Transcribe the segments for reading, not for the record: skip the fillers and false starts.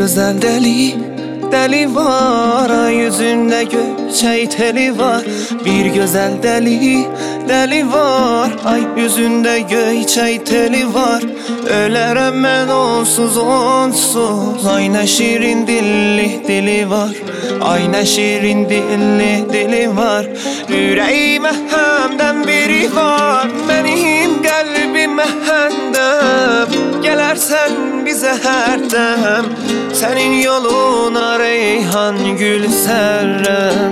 güzel deli, deli var. Ay yüzünde göçey teli var. Bir güzel deli, deli var. Ay yüzünde göçey teli var. Ölerem ben onsuz onsuz. Ay ne şirin dilli dili var. Ay ne şirin dilli dili var. Yüreğime hemden biri var. Benim kalbime hemdem. Gelersen bize her dem. Senin yoluna reyhan gül serrem.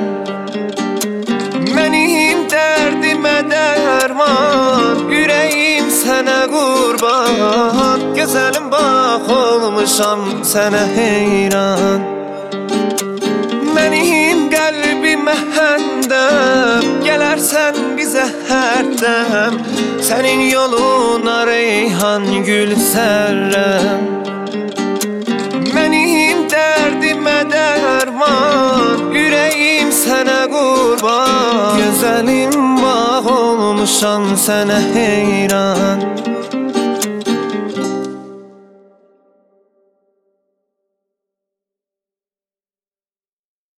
Benim derdime derman. Yüreğim sana kurban. Güzelim bak olmuşam sana heyran. Benim kalbime hemdem. Gelersen bize her dem. Senin yoluna reyhan gül serrem. Benim derdime derman. Yüreğim sana kurban. Güzelim bak olmuşam sana heyran.